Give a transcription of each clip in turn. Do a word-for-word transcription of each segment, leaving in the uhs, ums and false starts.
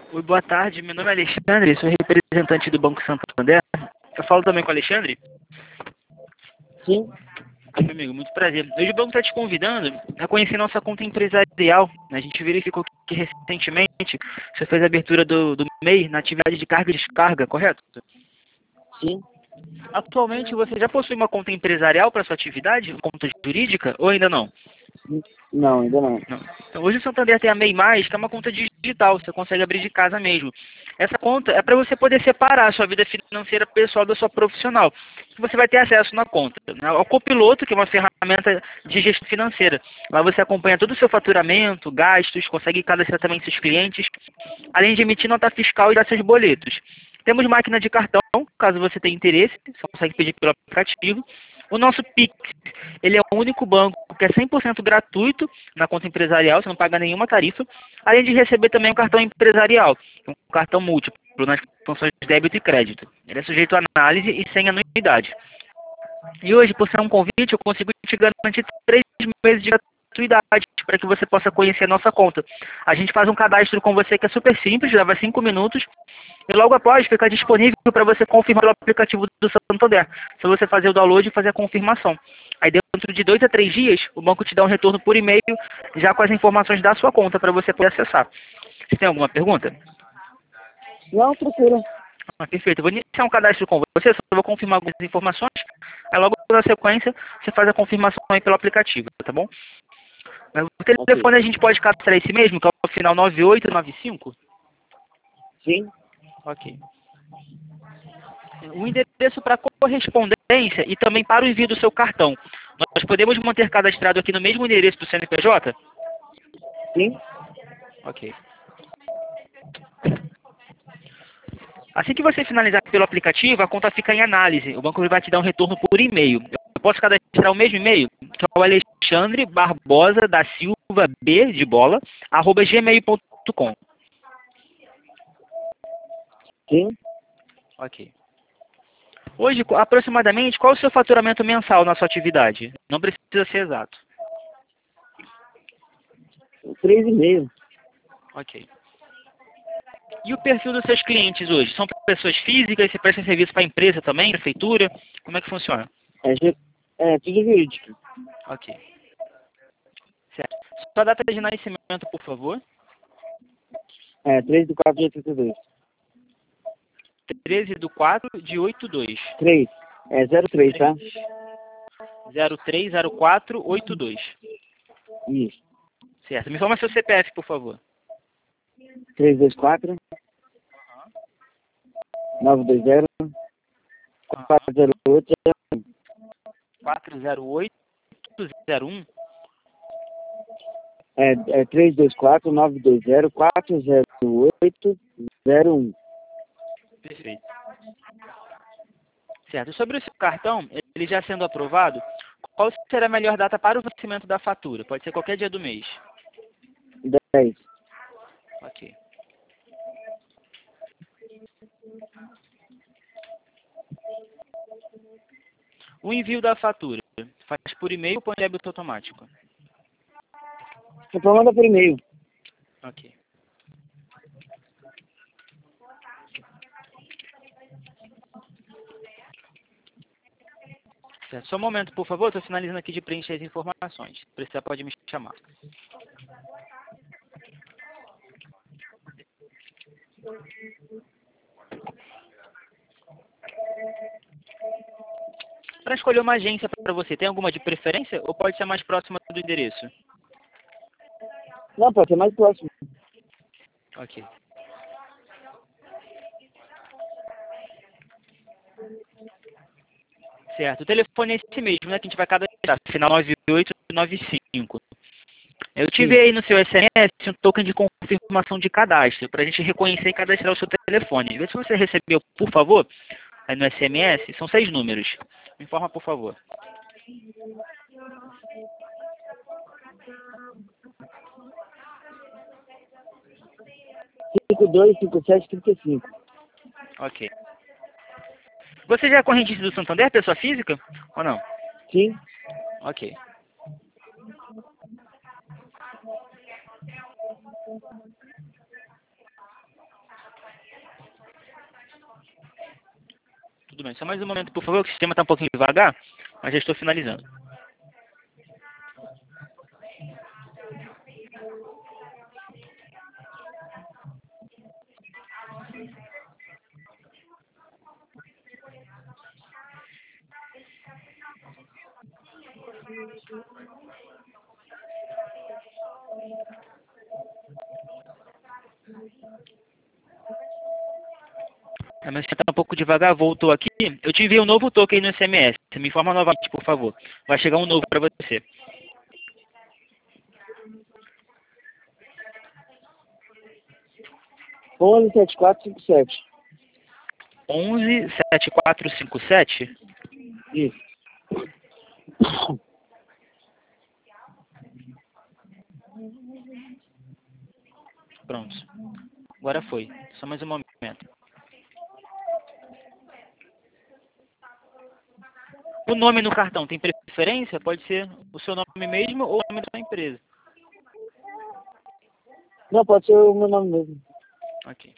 Oi, boa tarde. Meu nome é Alexandre, sou representante do Banco Santander. Eu falo também com o Alexandre? Sim. Meu amigo, muito prazer. Hoje o banco está te convidando a conhecer nossa conta empresarial. A gente verificou que recentemente você fez a abertura do, do M E I na atividade de carga e descarga, correto? Sim. Atualmente você já possui uma conta empresarial para sua atividade, uma conta jurídica, ou ainda não? Não, ainda não. Não. Então, hoje o Santander tem a M E I Mais, que é uma conta digital, você consegue abrir de casa mesmo. Essa conta é para você poder separar a sua vida financeira pessoal da sua profissional. Você vai ter acesso na conta, né, ao Copiloto, que é uma ferramenta de gestão financeira. Lá você acompanha todo o seu faturamento, gastos, consegue cadastrar também seus clientes, além de emitir nota fiscal e dar seus boletos. Temos máquina de cartão, caso você tenha interesse, só consegue pedir pelo aplicativo. O nosso Pix, ele é o único banco que é cem por cento gratuito na conta empresarial, você não paga nenhuma tarifa, além de receber também um cartão empresarial, um cartão múltiplo nas funções de débito e crédito. Ele é sujeito a análise e sem anuidade. E hoje, por ser um convite, eu consigo te garantir três meses de gratuidade para que você possa conhecer a nossa conta. A gente faz um cadastro com você que é super simples, leva cinco minutos, e logo após fica disponível para você confirmar o aplicativo do Santander. Se você fazer o download e fazer a confirmação. Aí dentro de dois a três dias, o banco te dá um retorno por e-mail, já com as informações da sua conta para você poder acessar. Você tem alguma pergunta? Não, tranquilo. Ah, perfeito. Eu vou iniciar um cadastro com você, só vou confirmar algumas informações. Aí logo na sequência, você faz a confirmação aí pelo aplicativo, tá bom? Mas o telefone Ok. a gente pode cadastrar esse mesmo, que é o final nove oito nove cinco? Sim. Ok. O endereço para correspondência e também para o envio do seu cartão. Nós podemos manter cadastrado aqui no mesmo endereço do C N P J? Sim. Ok. Assim que você finalizar pelo aplicativo, a conta fica em análise. O banco vai te dar um retorno por e-mail. Eu posso cadastrar o mesmo e-mail? Que é o Alexandre Barbosa da Silva B de bola, arroba gmail ponto com. Sim. Ok. Hoje, aproximadamente, qual é o seu faturamento mensal na sua atividade? Não precisa ser exato. Três e meio. Ok. E o perfil dos seus clientes hoje? São pessoas físicas? Você presta serviço para a empresa também, prefeitura? Como é que funciona? É, ju- é tudo jurídico. Ok. Certo. Sua data de nascimento, por favor. É, três do quatro de oitenta e dois. treze de quatro de oitenta e dois. Três. É zero três, tá? zero três zero quatro oito dois. Isso. Certo. Me informa seu C P F, por favor. Três dois quatro, nove dois zero, quatro zero oito. quatro zero oito zero um. É, é três dois quatro, nove dois zero, quatro zero oito zero um. Perfeito. Certo. Sobre o seu cartão, ele já sendo aprovado, qual será a melhor data para o vencimento da fatura? Pode ser qualquer dia do mês. dez. Ok. O envio da fatura faz por e-mail ou por débito automático? Só manda por e-mail. Ok. Certo. Só um momento, por favor. Estou finalizando aqui de preencher as informações. Se precisar, pode me chamar. Para escolher uma agência para você, tem alguma de preferência ou pode ser mais próxima do endereço? Não, pode ser mais próximo. Ok. Certo. O telefone é esse mesmo, né? Que a gente vai cadastrar. Final nove oito nove cinco. Eu tive Sim. aí no seu S M S um token de confirmação de cadastro, para a gente reconhecer e cadastrar o seu telefone. Vê se você recebeu, por favor, aí no S M S, são seis números. Me informa, por favor. cinco dois cinco sete trinta e cinco. Ok. Você já é correntista do Santander, pessoa física? Ou não? Sim. Ok. Tudo bem. Só mais um momento, por favor, que o sistema está um pouquinho devagar, mas já estou finalizando. A minha está um pouco devagar, voltou aqui. Eu te enviei um novo token no S M S. Você me informa novamente, por favor. Vai chegar um novo para você. onze sete quatro cinco sete. onze sete quatro cinco sete. Isso. Pronto. Agora foi. Só mais um momento. O nome no cartão tem preferência? Pode ser o seu nome mesmo ou o nome da sua empresa. Não, pode ser o meu nome mesmo. Ok.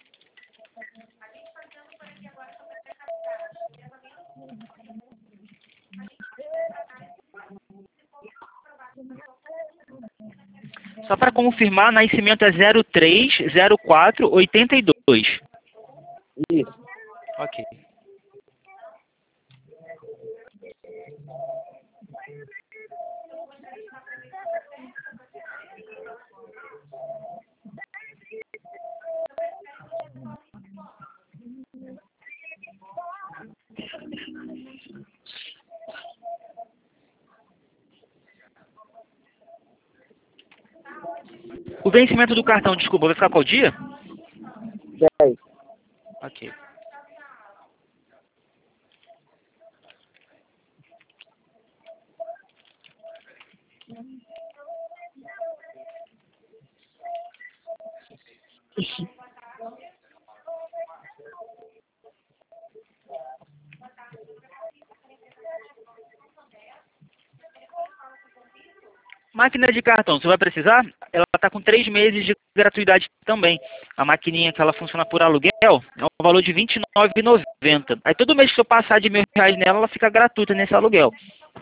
Só para confirmar, nascimento é zero três zero quatro oitenta e dois. Isso. Ok. O vencimento do cartão, desculpa, vai ficar qual dia? dez. Ok. Máquina de cartão, você vai precisar? Ela está com três meses de gratuidade também. A maquininha que ela funciona por aluguel é um valor de vinte e nove reais e noventa centavos. Aí todo mês que eu passar de mil reais nela, ela fica gratuita nesse aluguel.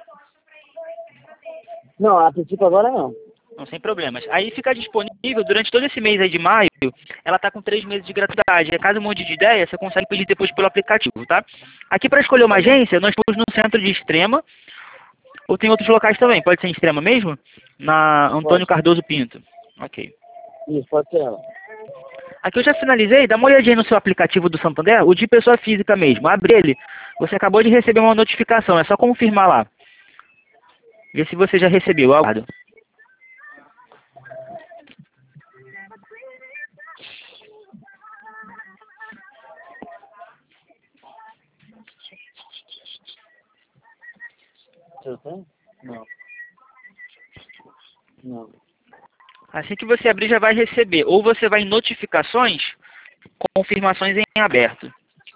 Não, a princípio agora não. Não, sem problemas. Aí fica disponível durante todo esse mês aí de maio, ela está com três meses de gratuidade. É caso mude de ideia, você consegue pedir depois pelo aplicativo, tá? Aqui para escolher uma agência, nós fomos no centro de Extrema, ou tem outros locais também, pode ser em Extrema mesmo? Na Antônio Pode. Cardoso Pinto. Ok. Isso, pode ser ela. Aqui eu já finalizei, dá uma olhadinha no seu aplicativo do Santander, o de pessoa física mesmo. Abre ele, você acabou de receber uma notificação, é só confirmar lá. Vê se você já recebeu, aguardo. Você tem? Não. Não. Assim que você abrir, já vai receber. Ou você vai em notificações, confirmações em aberto.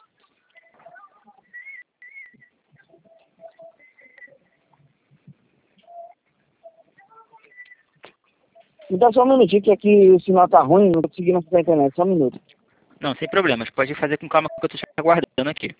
Me dá só um minutinho que aqui o sinal tá ruim, não tô conseguindo acessar a internet. Só um minuto. Não, sem problemas. Pode fazer com calma que eu estou te aguardando aqui.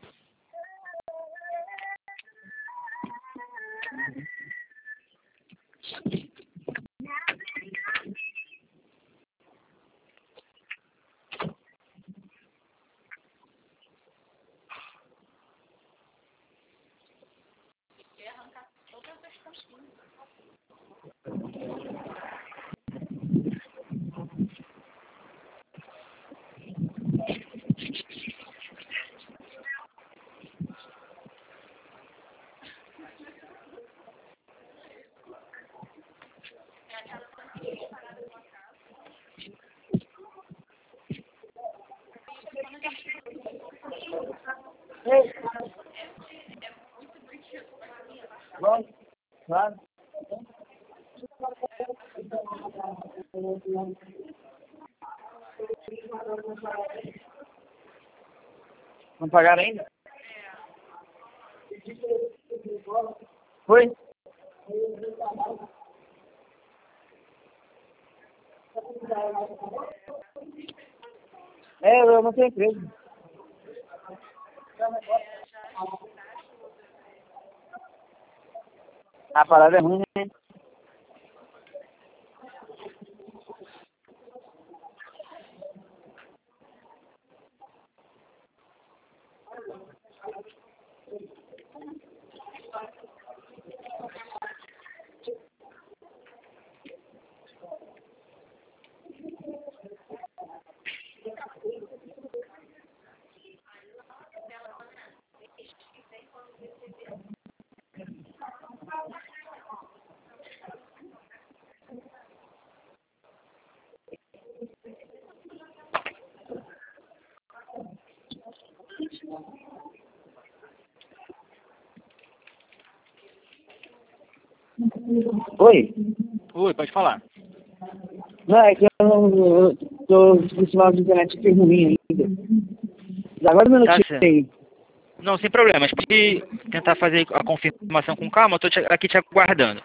Vamos? Claro. Não pagaram ainda? Foi? É, eu não tenho empresa. A parada é ruim, né? Oi? Oi, pode falar. Não, é que eu não eu tô com o sinal de internet aqui ruim ainda. Agora um Tá minutinho certo. aí. Não, sem problemas. Pode tentar fazer a confirmação com calma, eu tô te- aqui te aguardando.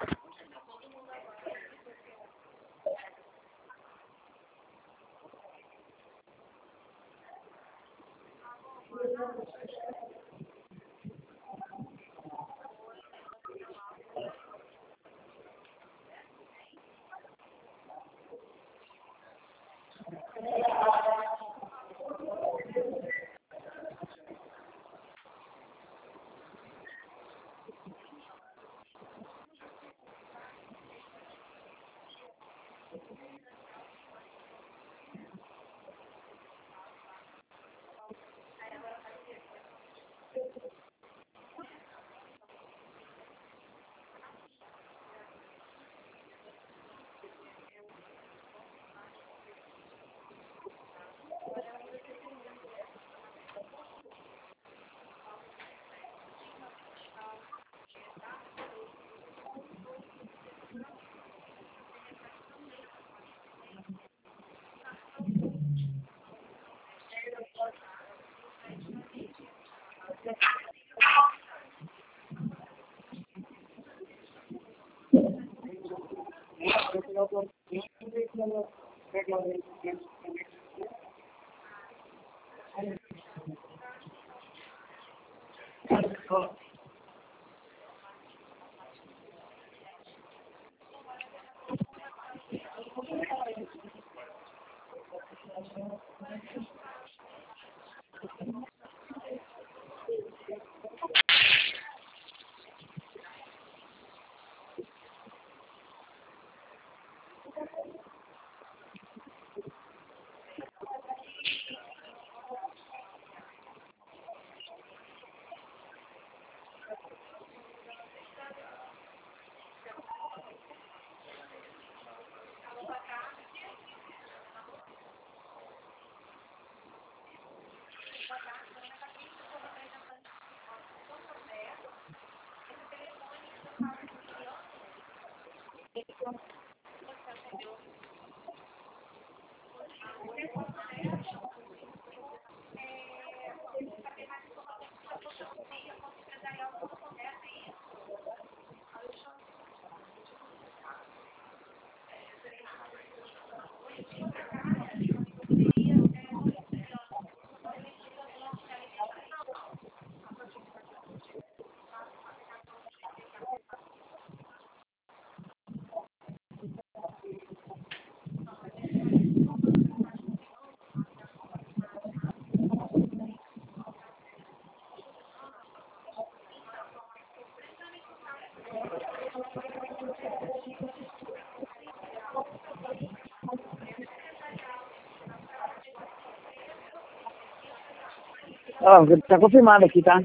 Ó, tá confirmado aqui, tá?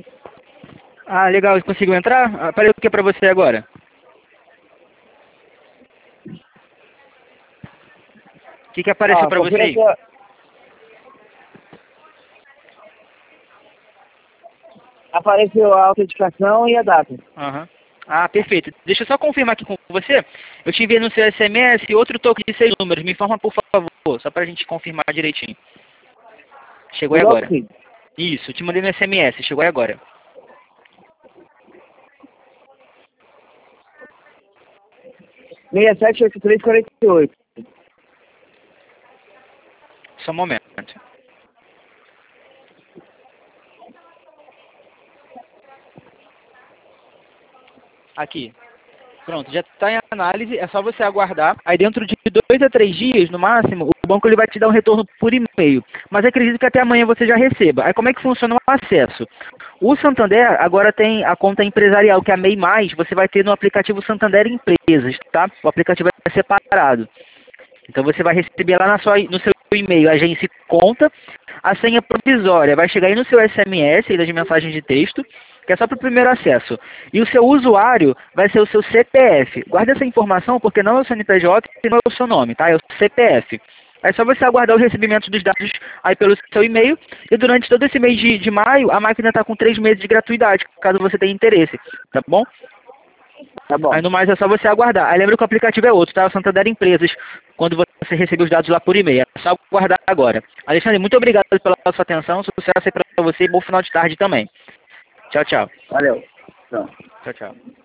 Ah, legal. Conseguiu entrar? Apareceu o que pra você agora? O que, que apareceu Ó, pra você confira aí? aqui, ó. Apareceu a autenticação e a data. Aham. Ah, perfeito. Deixa eu só confirmar aqui com você. Eu te enviei no seu S M S outro token de seis números. Me informa, por favor, só pra gente confirmar direitinho. Chegou aí Mudou agora. aqui. Isso, te mandei no S M S. Chegou aí agora. seis sete oito três quatro oito. Só um momento. Aqui. Pronto, já está em análise, é só você aguardar. Aí dentro de dois a três dias, no máximo, o banco ele vai te dar um retorno por e-mail. Mas acredito que até amanhã você já receba. Aí como é que funciona o acesso? O Santander agora tem a conta empresarial, que é a MEI Mais, você vai ter no aplicativo Santander Empresas, tá? O aplicativo é separado. Então você vai receber lá na sua, no seu e-mail, agência e conta, a senha provisória vai chegar aí no seu S M S, aí das mensagens de texto, que é só para o primeiro acesso. E o seu usuário vai ser o seu C P F. Guarda essa informação porque não é o C N P J e não é o seu nome, tá? É o C P F. É só você aguardar os recebimentos dos dados aí pelo seu e-mail. E durante todo esse mês de, de maio, a máquina está com três meses de gratuidade, caso você tenha interesse, tá bom? Tá bom. Aí no mais é só você aguardar. Aí lembra que o aplicativo é outro, tá? O Santander Empresas, quando você receber os dados lá por e-mail. É só aguardar agora. Alexandre, muito obrigado pela sua atenção. Sucesso aí pra você e bom final de tarde também. Tchau, tchau. Valeu. Tchau. Tchau, tchau.